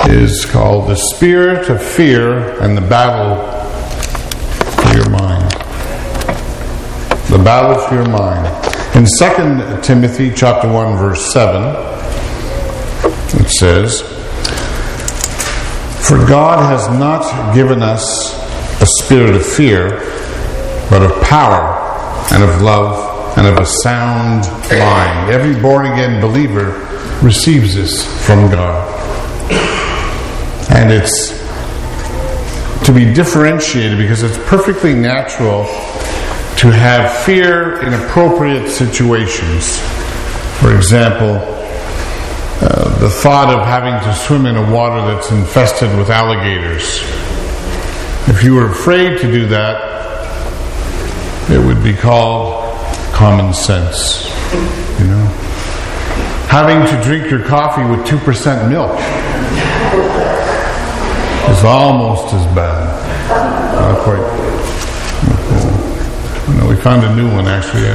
is called The Spirit of Fear and the Battle for Your Mind. The Battle for Your Mind. In 2 Timothy chapter 1, verse 7, it says, "For God has not given us a spirit of fear, but of power and of love and of a sound mind." Every born-again believer receives this from God. And it's to be differentiated because it's perfectly natural to have fear in appropriate situations. For example, the thought of having to swim in a water that's infested with alligators. If you were afraid to do that, it would be called common sense. You know, having to drink your coffee with 2% milk is almost as bad. Not quite. No, we found a new one actually.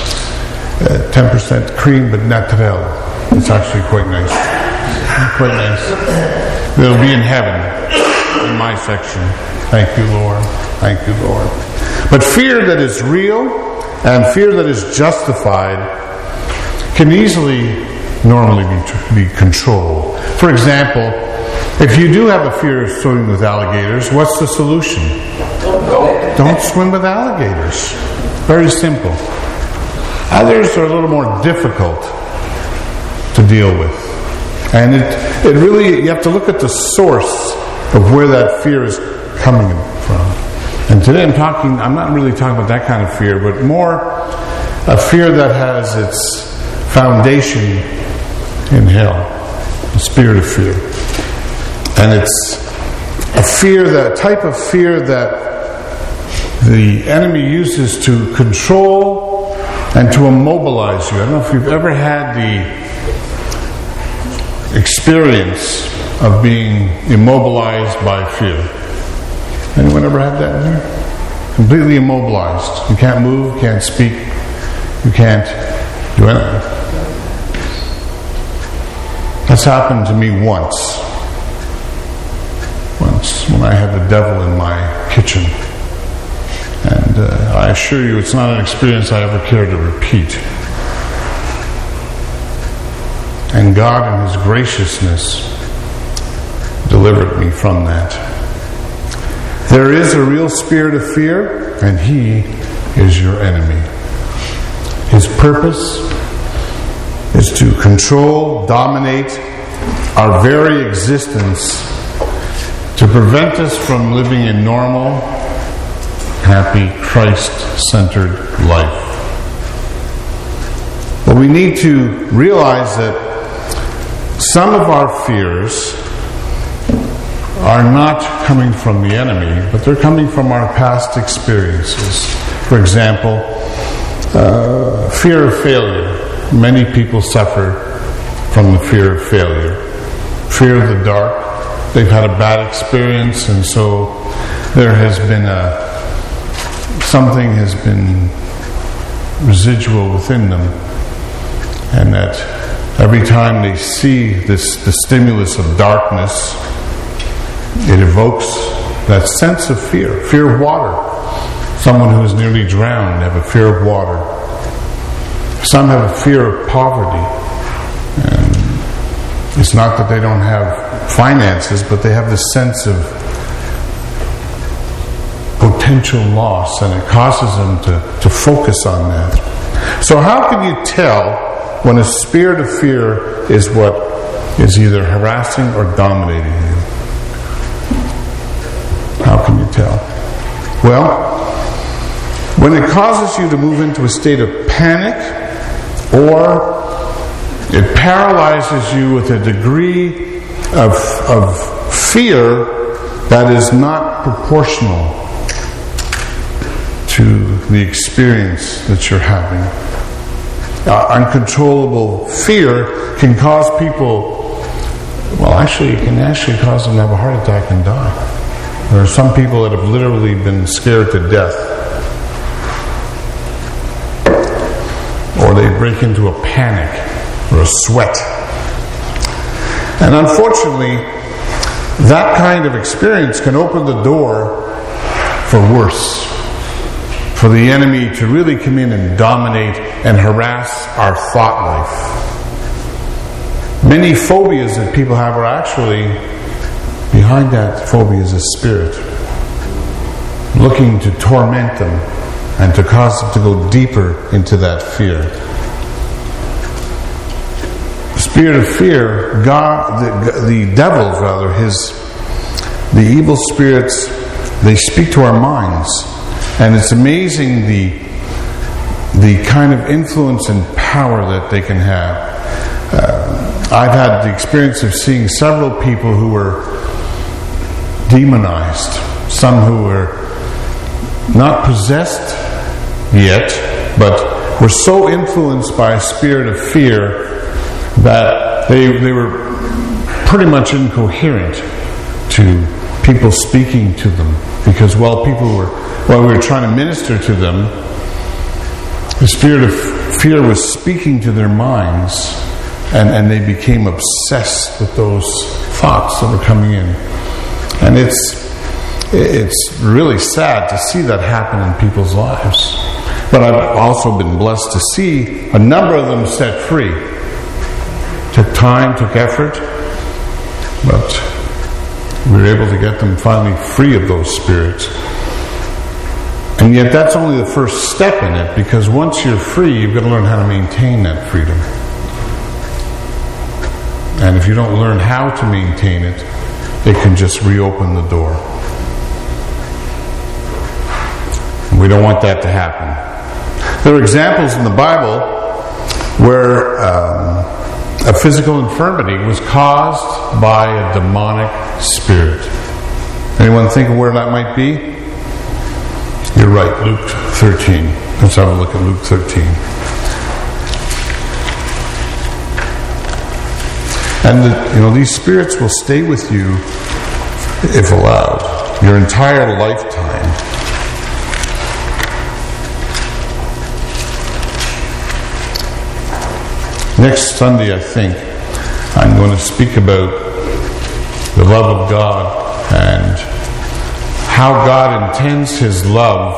10% cream, but naturel. It's actually quite nice. Quite nice. It'll be in heaven, in my section. Thank you, Lord. Thank you, Lord. But fear that is real and fear that is justified can easily, normally be controlled. For example, if you do have a fear of swimming with alligators, what's the solution? Don't swim with alligators. Very simple. Others are a little more difficult to deal with. And it really, you have to look at the source of where that fear is coming from. And today I'm not really talking about that kind of fear, but more a fear that has its foundation in hell. The spirit of fear. And it's a type of fear that the enemy uses to control and to immobilize you. I don't know if you've ever had the experience of being immobilized by fear. Anyone ever had that in here? Completely immobilized. You can't move, you can't speak, you can't do anything. That's happened to me once. When I had the devil in my kitchen. And I assure you it's not an experience I ever care to repeat. And God in His graciousness delivered me from that. There is a real spirit of fear, and he is your enemy. His purpose is to control, dominate our very existence, to prevent us from living a normal, happy, Christ-centered life. But we need to realize that some of our fears are not coming from the enemy, but they're coming from our past experiences. For example, fear of failure. Many people suffer from the fear of failure. Fear of the dark. They've had a bad experience, and so there has been something has been residual within them, and that every time they see the stimulus of darkness, it evokes that sense of fear. Fear of water. Someone who is nearly drowned have a fear of water. Some have a fear of poverty. And it's not that they don't have finances, but they have this sense of potential loss, and it causes them to focus on that. So how can you tell when a spirit of fear is what is either harassing or dominating you? How can you tell? Well, when it causes you to move into a state of panic, or it paralyzes you with a degree of fear that is not proportional to the experience that you're having. Uncontrollable fear can cause people, it can actually cause them to have a heart attack and die. There are some people that have literally been scared to death. Or they break into a panic or a sweat. And unfortunately, that kind of experience can open the door for worse. For the enemy to really come in and dominate and harass our thought life. Many phobias that people have are actually, behind that phobia is a spirit looking to torment them and to cause them to go deeper into that fear. The spirit of fear, the devils rather, the evil spirits, they speak to our minds. And it's amazing the kind of influence and power that they can have. I've had the experience of seeing several people who were demonized, some who were not possessed yet, but were so influenced by a spirit of fear that they were pretty much incoherent to people speaking to them. Because while we were trying to minister to them, the spirit of fear was speaking to their minds, and they became obsessed with those thoughts that were coming in. And it's really sad to see that happen in people's lives. But I've also been blessed to see a number of them set free. Took time, took effort, but we were able to get them finally free of those spirits. And yet that's only the first step in it, because once you're free, you've got to learn how to maintain that freedom. And if you don't learn how to maintain it, it can just reopen the door. And we don't want that to happen. There are examples in the Bible where a physical infirmity was caused by a demonic spirit. Anyone think of where that might be? You're right, Luke 13. Let's have a look at Luke 13. And these spirits will stay with you, if allowed, your entire lifetime. Next Sunday, I think, I'm going to speak about the love of God and how God intends His love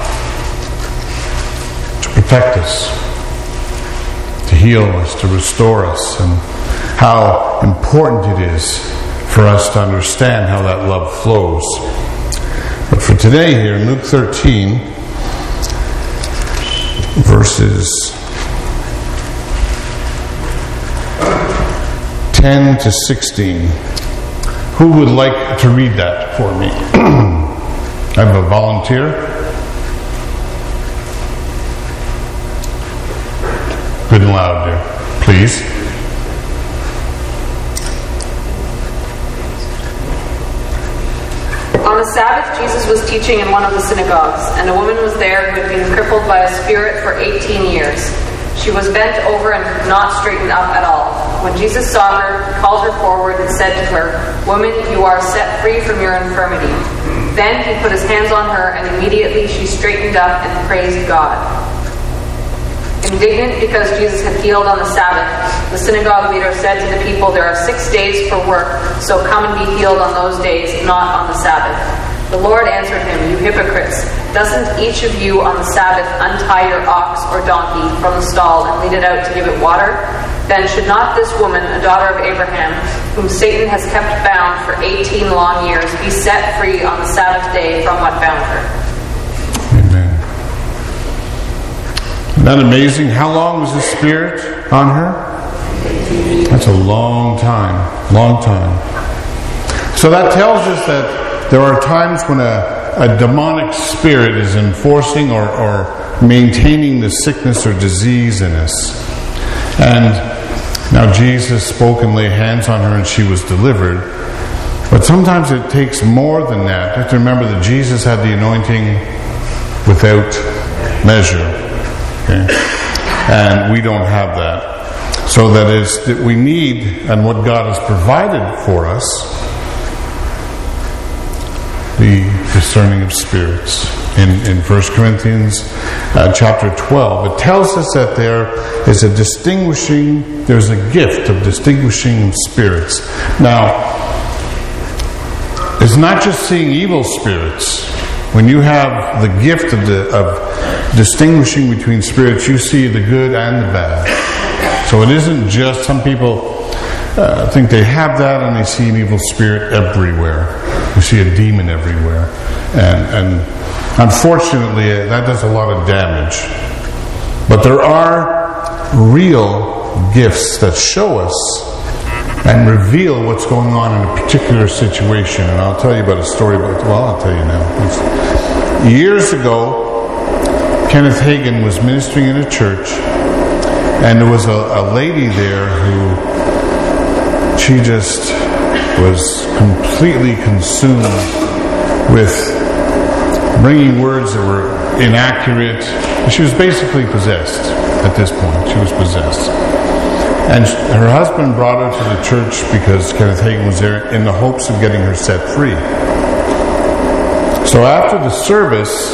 to protect us, to heal us, to restore us, and how important it is for us to understand how that love flows. But for today here in Luke 13, verses 10 to 16. Who would like to read that for me? I have a volunteer. Good and loud there, please. On the Sabbath, Jesus was teaching in one of the synagogues, and a woman was there who had been crippled by a spirit for 18 years. She was bent over and could not straighten up at all. When Jesus saw her, he called her forward and said to her, "Woman, you are set free from your infirmity." Then he put his hands on her, and immediately she straightened up and praised God. Indignant because Jesus had healed on the Sabbath, the synagogue leader said to the people, "There are 6 days for work, so come and be healed on those days, not on the Sabbath." The Lord answered him, "You hypocrites, doesn't each of you on the Sabbath untie your ox or donkey from the stall and lead it out to give it water? Then should not this woman, a daughter of Abraham, whom Satan has kept bound for 18 long years, be set free on the Sabbath day from what bound her?" Amen. Isn't that amazing? How long was the spirit on her? That's a long time. Long time. So that tells us that there are times when a demonic spirit is enforcing or maintaining the sickness or disease in us. And now Jesus spoke and laid hands on her and she was delivered. But sometimes it takes more than that. You have to remember that Jesus had the anointing without measure. Okay? And we don't have that. So that is that we need, and what God has provided for us, the discerning of spirits. In 1 Corinthians chapter 12, it tells us that there's a gift of distinguishing spirits. Now, is not just seeing evil spirits. When you have the gift of distinguishing between spirits, you see the good and the bad. So it isn't just, some people think they have that and they see an evil spirit everywhere. You see a demon everywhere. And unfortunately, that does a lot of damage. But there are real gifts that show us and reveal what's going on in a particular situation. And I'll tell you about a story about, I'll tell you now. Years ago, Kenneth Hagin was ministering in a church, and there was a lady there who, she just was completely consumed with bringing words that were inaccurate. She was basically possessed at this point. She was possessed. And her husband brought her to the church because Kenneth Hagin was there in the hopes of getting her set free. So after the service,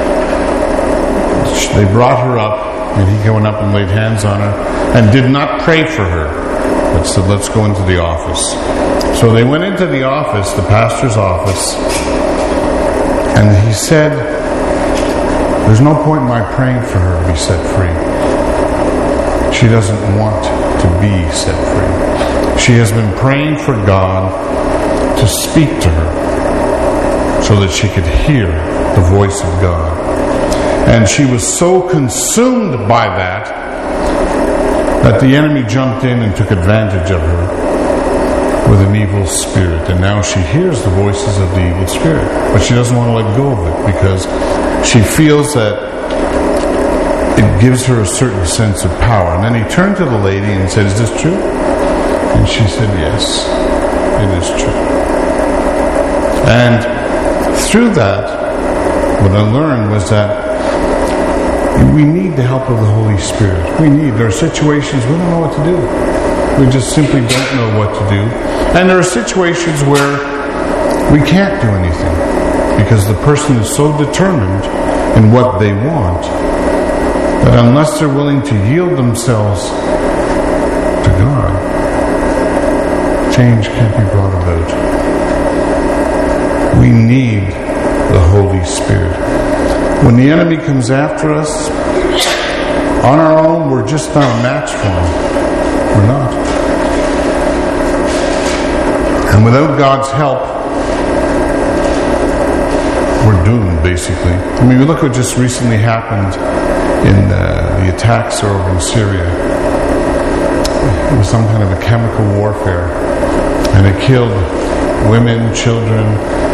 they brought her up, and he went up and laid hands on her and did not pray for her, but said, let's go into the office. So they went into the office, the pastor's office, and he said, there's no point in my praying for her to be set free. She doesn't want to be set free. She has been praying for God to speak to her so that she could hear the voice of God. And she was so consumed by that the enemy jumped in and took advantage of her with an evil spirit. And now she hears the voices of the evil spirit, but she doesn't want to let go of it because she feels that it gives her a certain sense of power. And then he turned to the lady and said, is this true? And she said, yes, it is true. And through that, what I learned was that we need the help of the Holy Spirit. There are situations we don't know what to do. We just simply don't know what to do. And there are situations where we can't do anything because the person is so determined in what they want that unless they're willing to yield themselves to God, change can't be brought about. We need the Holy Spirit. When the enemy comes after us, on our own, we're just not a match for him. We're not. And without God's help, we're doomed, basically. I mean, we look what just recently happened in the attacks over in Syria. It was some kind of a chemical warfare, and it killed women, children.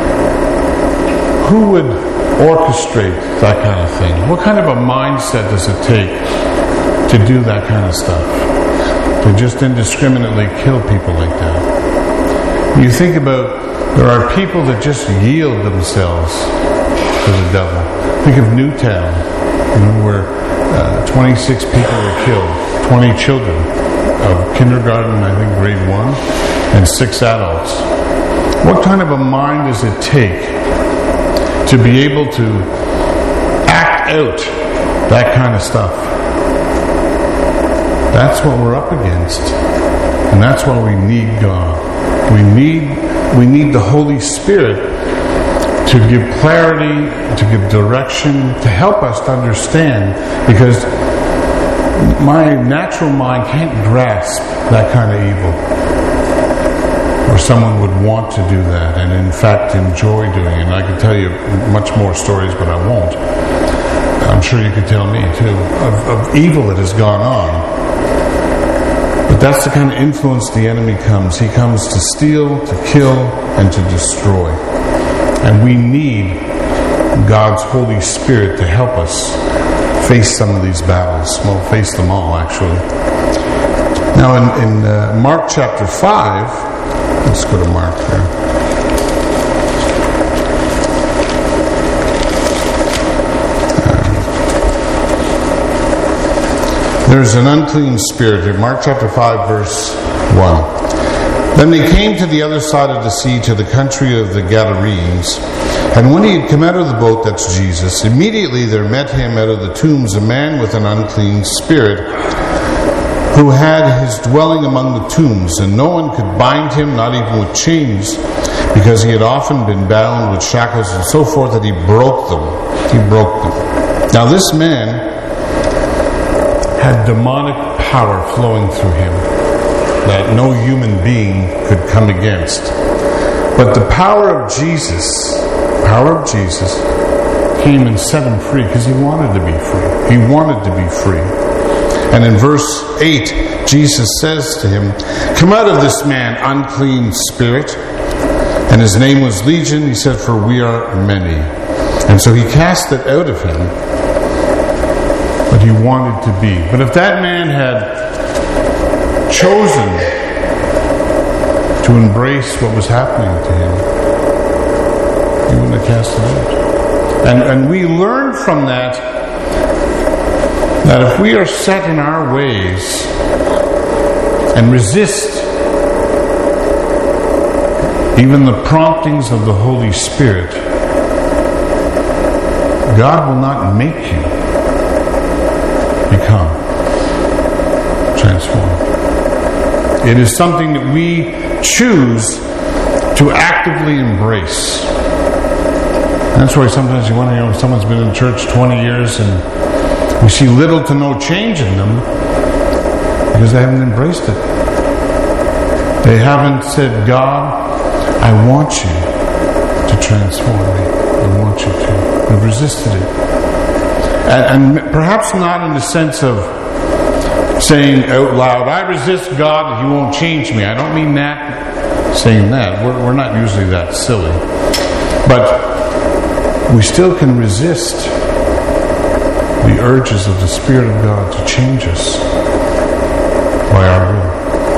Who would orchestrate that kind of thing? What kind of a mindset does it take to do that kind of stuff? To just indiscriminately kill people like that? You think about, there are people that just yield themselves to the devil. Think of Newtown, where 26 people were killed, 20 children of kindergarten, I think grade 1, and 6 adults. What kind of a mind does it take to be able to act out that kind of stuff? That's what we're up against. And that's why we need God. We need the Holy Spirit to give clarity, to give direction, to help us to understand, because my natural mind can't grasp that kind of evil. Or someone would want to do that and in fact enjoy doing it. And I could tell you much more stories, but I won't. I'm sure you could tell me too, of evil that has gone on. But that's the kind of influence the enemy comes. He comes to steal, to kill, and to destroy. And we need God's Holy Spirit to help us face some of these battles. Well, face them all, actually. Now, in Mark chapter 5, let's go to Mark there. There's an unclean spirit here. Mark chapter 5, verse 1. Then they came to the other side of the sea, to the country of the Gadarenes. And when he had come out of the boat, that's Jesus, immediately there met him out of the tombs a man with an unclean spirit, who had his dwelling among the tombs, and no one could bind him, not even with chains, because he had often been bound with shackles and so forth, that he broke them. He broke them. Now this man had demonic power flowing through him that no human being could come against. But the power of Jesus came and set him free, because he wanted to be free. He wanted to be free. And in verse 8, Jesus says to him, "Come out of this man, unclean spirit." And his name was Legion. He said, "For we are many." And so he cast it out of him. But he wanted to be. But if that man had chosen to embrace what was happening to him, he wouldn't have cast it out. And we learn from that if we are set in our ways and resist even the promptings of the Holy Spirit, God will not make you become transformed. It is something that we choose to actively embrace. And that's why sometimes you wonder, if someone's been in church 20 years and we see little to no change in them, because they haven't embraced it. They haven't said, "God, I want you to transform me. I want you to." They've resisted it. And perhaps not in the sense of saying out loud, "I resist God, He won't change me." I don't mean that, saying that. We're not usually that silly. But we still can resist the urges of the Spirit of God to change us by our will.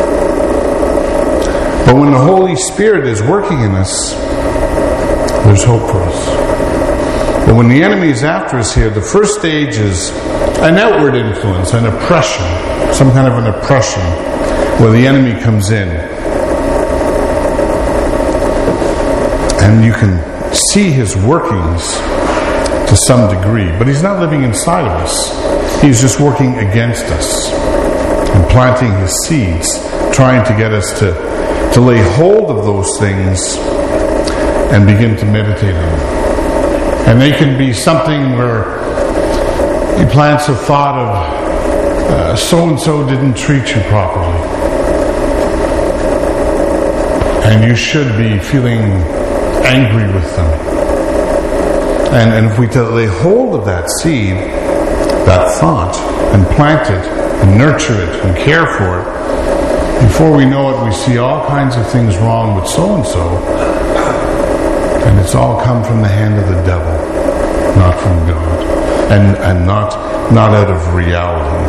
But when the Holy Spirit is working in us, there's hope for us. But when the enemy is after us here, the first stage is an outward influence, an oppression, some kind of an oppression, where the enemy comes in. And you can see his workings to some degree, but he's not living inside of us. He's just working against us and planting his seeds, trying to get us to lay hold of those things and begin to meditate on them. And they can be something where he plants a thought of so-and-so didn't treat you properly, and you should be feeling angry with them. And if we lay hold of that seed, that thought, and plant it, and nurture it, and care for it, before we know it, we see all kinds of things wrong with so-and-so, and it's all come from the hand of the devil, not from God, and not out of reality.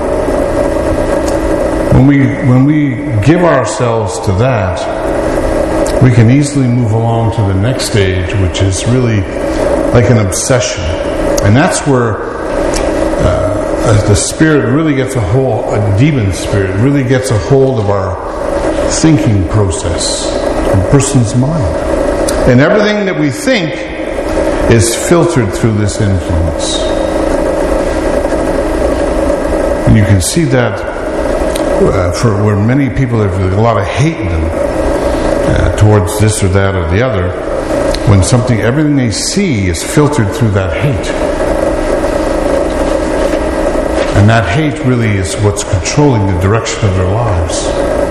When we give ourselves to that, we can easily move along to the next stage, which is really like an obsession. And that's where the Spirit really gets a hold, a demon spirit really gets a hold of our thinking process, a person's mind. And everything that we think is filtered through this influence. And you can see that for where many people have a lot of hate in them towards this or that or the other, when everything they see is filtered through that hate. And that hate really is what's controlling the direction of their lives.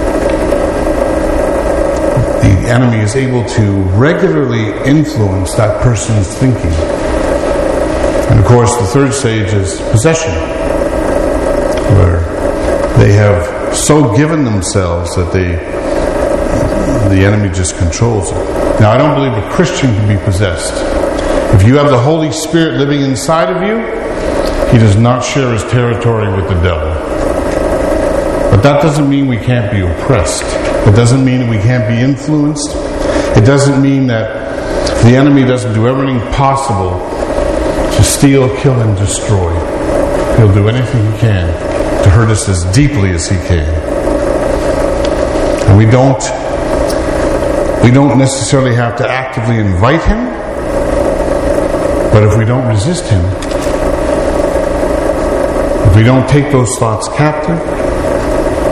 The enemy is able to regularly influence that person's thinking. And of course, the third stage is possession, where they have so given themselves that the enemy just controls it. Now, I don't believe a Christian can be possessed. If you have the Holy Spirit living inside of you, He does not share His territory with the devil. But that doesn't mean we can't be oppressed. It doesn't mean that we can't be influenced. It doesn't mean that the enemy doesn't do everything possible to steal, kill, and destroy. He'll do anything he can to hurt us as deeply as he can. And we don't necessarily have to actively invite him, but if we don't resist him, if we don't take those thoughts captive,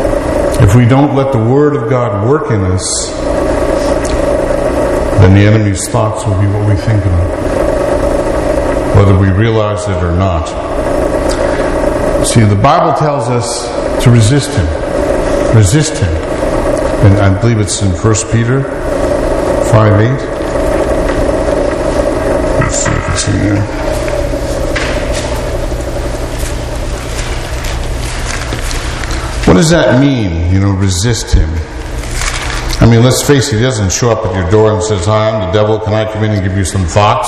If we don't let the Word of God work in us, then the enemy's thoughts will be what we think of them, whether we realize it or not. See, the Bible tells us to resist him. Resist him. And I believe it's in 1 Peter 5:8. Let's see if it's in there. What does that mean, resist him? I mean, let's face it, he doesn't show up at your door and says, "Hi, I'm the devil. Can I come in and give you some thoughts?"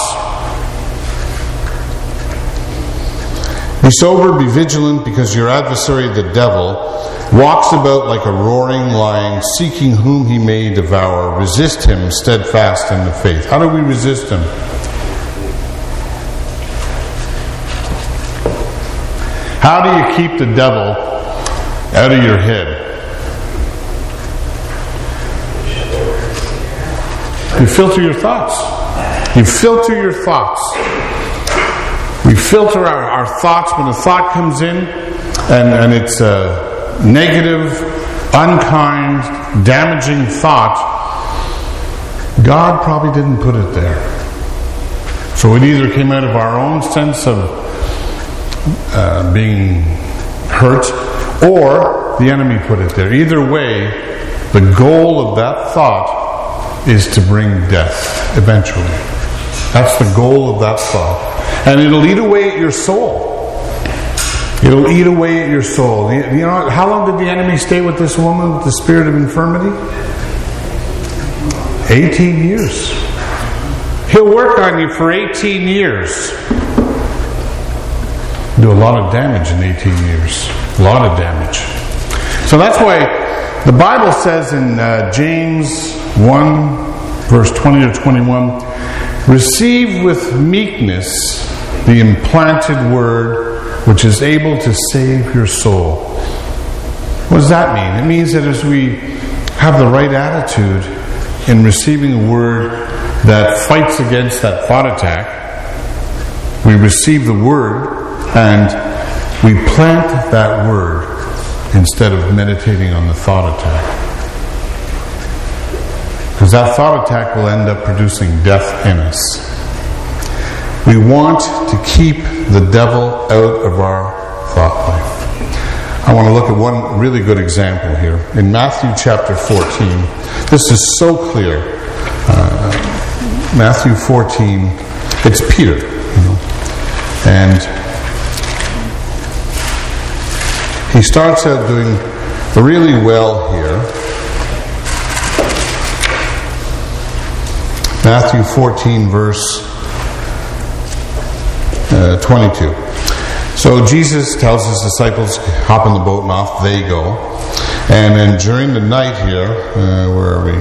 Be sober, be vigilant, because your adversary, the devil, walks about like a roaring lion, seeking whom he may devour. Resist him, steadfast in the faith. How do we resist him? How do you keep the devil out of your head? You filter your thoughts. You filter your thoughts. We filter our thoughts when a thought comes in and it's a negative, unkind, damaging thought. God probably didn't put it there. So it either came out of our own sense of being hurt, or the enemy put it there. Either way, the goal of that thought is to bring death eventually. That's the goal of that thought. And it'll eat away at your soul. It'll eat away at your soul. How long did the enemy stay with this woman with the spirit of infirmity? 18 years. He'll work on you for 18 years. Do a lot of damage in 18 years. A lot of damage. So that's why the Bible says in James 1, verse 20 to 21, receive with meekness the implanted word which is able to save your soul. What does that mean? It means that as we have the right attitude in receiving a word that fights against that thought attack, we receive the word and we plant that word instead of meditating on the thought attack. Because that thought attack will end up producing death in us. We want to keep the devil out of our thought life. I want to look at one really good example here. In Matthew chapter 14, this is so clear. Matthew 14, it's Peter. And he starts out doing really well here. Matthew 14, verse 22. So Jesus tells his disciples, hop in the boat, and off they go. And then during the night here, where are we?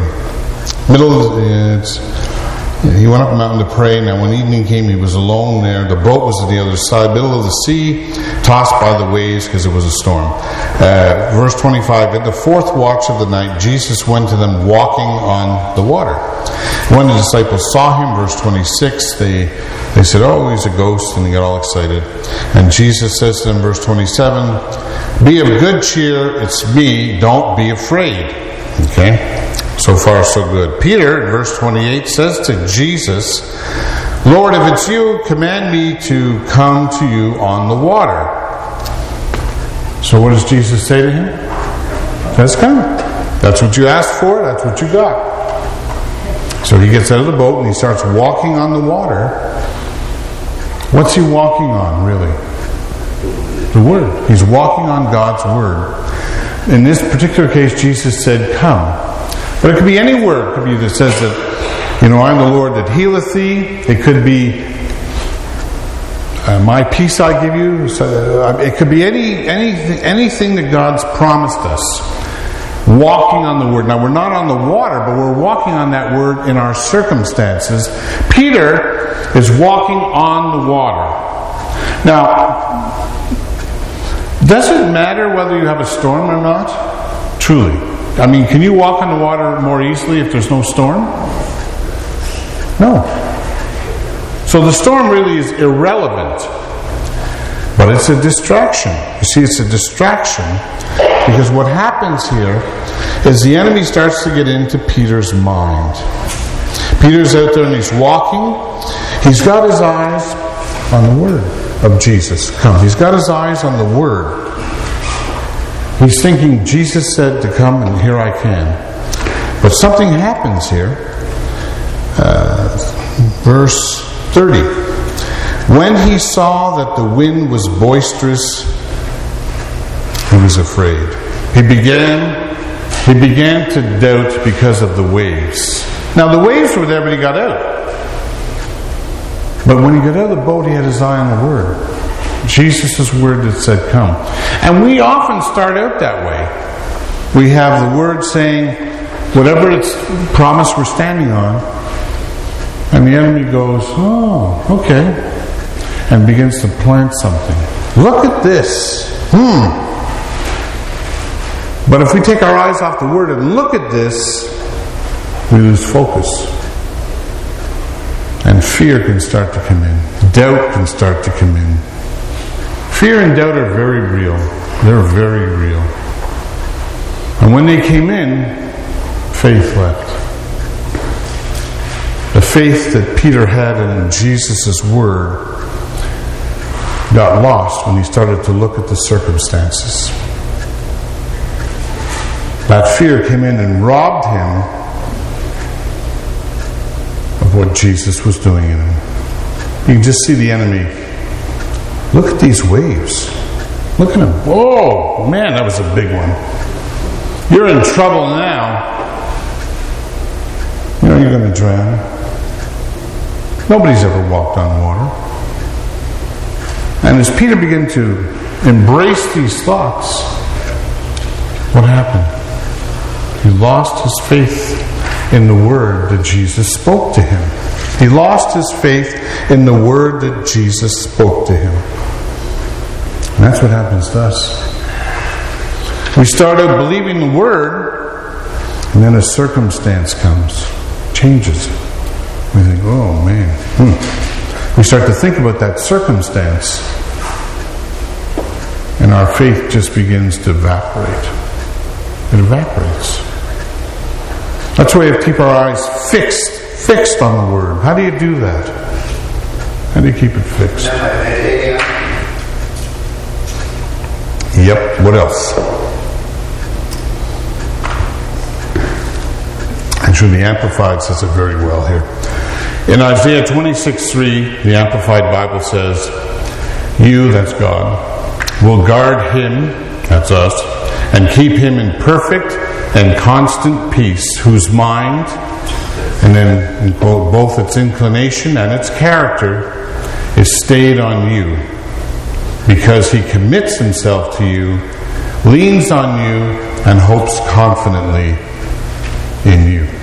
He went up a mountain to pray. Now when evening came, he was alone there. The boat was on the other side, middle of the sea, tossed by the waves because it was a storm. Verse 25, at the fourth watch of the night, Jesus went to them walking on the water. When the disciples saw him, verse 26, they said, "Oh, he's a ghost," and they got all excited. And Jesus says to them, verse 27, "Be of good cheer, it's me, don't be afraid." Okay? So far, so good. Peter, in verse 28, says to Jesus, "Lord, if it's you, command me to come to you on the water." So what does Jesus say to him? That's coming. That's what you asked for, that's what you got. So he gets out of the boat and he starts walking on the water. What's he walking on, really? The Word. He's walking on God's Word. In this particular case, Jesus said, "Come." But it could be any word. It could be that says that, I'm the Lord that healeth thee. It could be, my peace I give you. It could be anything that God's promised us. Walking on the Word. Now, we're not on the water, but we're walking on that Word in our circumstances. Peter is walking on the water. Now, does it matter whether you have a storm or not? Truly. I mean, can you walk on the water more easily if there's no storm? No. So the storm really is irrelevant. But it's a distraction. You see, it's a distraction Because what happens here is the enemy starts to get into Peter's mind. Peter's out there and he's walking. He's got his eyes on the Word of Jesus. Come. He's got his eyes on the Word. He's thinking, Jesus said to come, and here I can. But something happens here. Verse 30. When he saw that the wind was boisterous, he was afraid. He began to doubt because of the waves. Now the waves were there, but he got out. But when he got out of the boat, he had his eye on the Word. Jesus' Word that said, come. And we often start out that way. We have the Word saying, whatever it's promise we're standing on, and the enemy goes, oh, okay, and begins to plant something. Look at this. But if we take our eyes off the Word and look at this, we lose focus. And fear can start to come in. Doubt can start to come in. Fear and doubt are very real. They're very real. And when they came in, faith left. The faith that Peter had in Jesus' Word got lost when he started to look at the circumstances. That fear came in and robbed him of what Jesus was doing in him. You can just see the enemy. Look at these waves. Look at them. Whoa, man, that was a big one. You're in trouble now. You know you're going to drown. Nobody's ever walked on water. And as Peter began to embrace these thoughts, what happened? He lost his faith in the Word that Jesus spoke to him. He lost his faith in the Word that Jesus spoke to him. And that's what happens to us. We start out believing the Word, and then a circumstance comes, changes it. We think, oh man. We start to think about that circumstance, and our faith just begins to evaporate. It evaporates. That's why we have to keep our eyes fixed on the Word. How do you do that? How do you keep it fixed? Yep, what else? Actually, the Amplified says it very well here. In Isaiah 26:3, the Amplified Bible says, you, that's God, will guard him, that's us, and keep him in perfect and constant peace, whose mind, and then in quote, both its inclination and its character is stayed on you, because he commits himself to you, leans on you, and hopes confidently in you.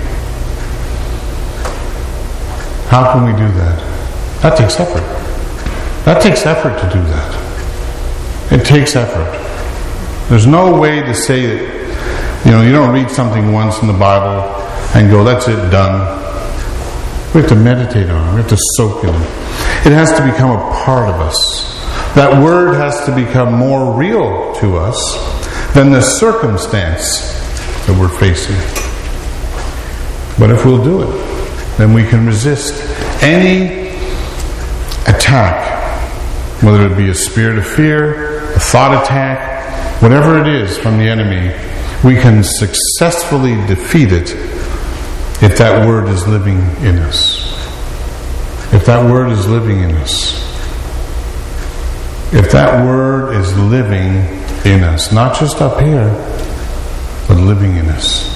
How can we do that? That takes effort. That takes effort to do that. It takes effort. There's no way to say that, you don't read something once in the Bible and go, that's it, done. We have to meditate on it. We have to soak in it. It has to become a part of us. That Word has to become more real to us than the circumstance that we're facing. But if we'll do it, then we can resist any attack, whether it be a spirit of fear, a thought attack, whatever it is from the enemy. We can successfully defeat it if that Word is living in us. If that Word is living in us. If that Word is living in us, not just up here, but living in us.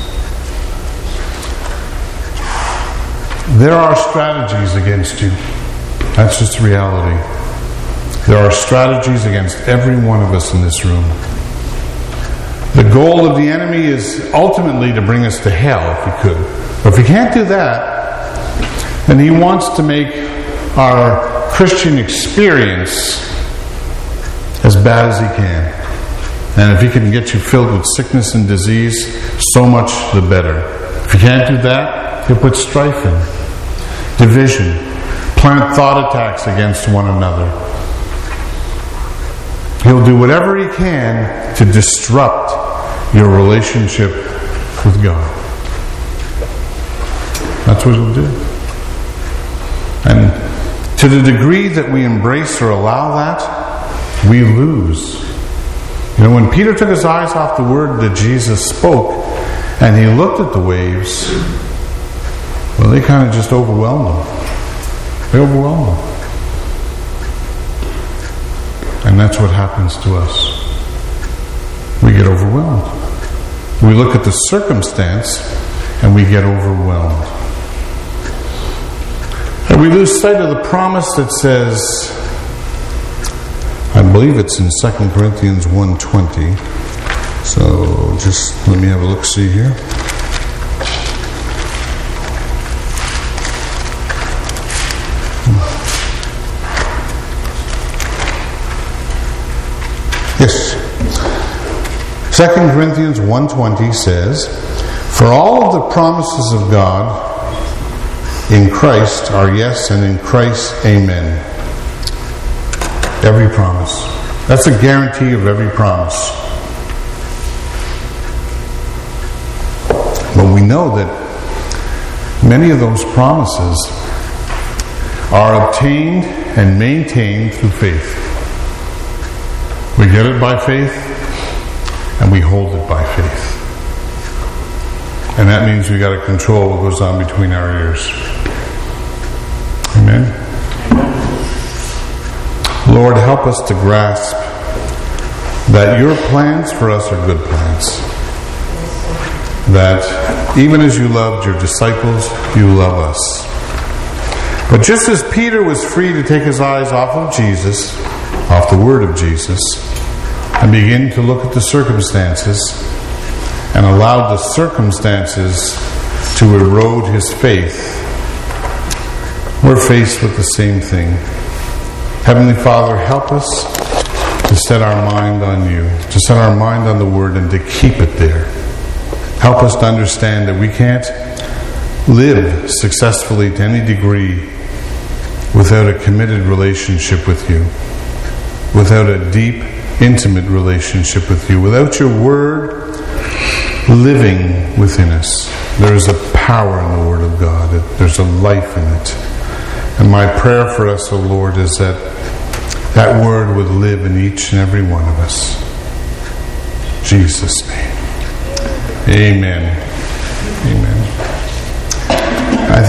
There are strategies against you. That's just reality. There are strategies against every one of us in this room. The goal of the enemy is ultimately to bring us to hell if he could. But if he can't do that, then he wants to make our Christian experience as bad as he can. And if he can get you filled with sickness and disease, so much the better. If he can't do that, he'll put strife in, division, plant thought attacks against one another. He'll do whatever he can to disrupt your relationship with God. That's what it'll do. And to the degree that we embrace or allow that, we lose. You know, when Peter took his eyes off the word that Jesus spoke and he looked at the waves, well, they kind of just overwhelmed him. They overwhelmed him. And that's what happens to us. We get overwhelmed. We look at the circumstance and we get overwhelmed. And we lose sight of the promise that says, I believe it's in 2 Corinthians 1:20. So just let me have a look-see here. Yes. 2 Corinthians 1:20 says, for all of the promises of God in Christ are yes, and in Christ, amen. Every promise. That's a guarantee of every promise. But we know that many of those promises are obtained and maintained through faith. We get it by faith, and we hold it by faith. And that means we got to control what goes on between our ears. Amen? Lord, help us to grasp that your plans for us are good plans. That even as you loved your disciples, you love us. But just as Peter was free to take his eyes off of Jesus, off the word of Jesus, and begin to look at the circumstances, and allowed the circumstances to erode his faith, we're faced with the same thing. Heavenly Father, help us to set our mind on you, to set our mind on the Word, and to keep it there. Help us to understand that we can't live successfully to any degree without a committed relationship with you, without a deep, intimate relationship with you, without your Word living within us. There is a power in the Word of God. There's a life in it. And my prayer for us, O Lord, is that that Word would live in each and every one of us. In Jesus' name. Amen. Amen.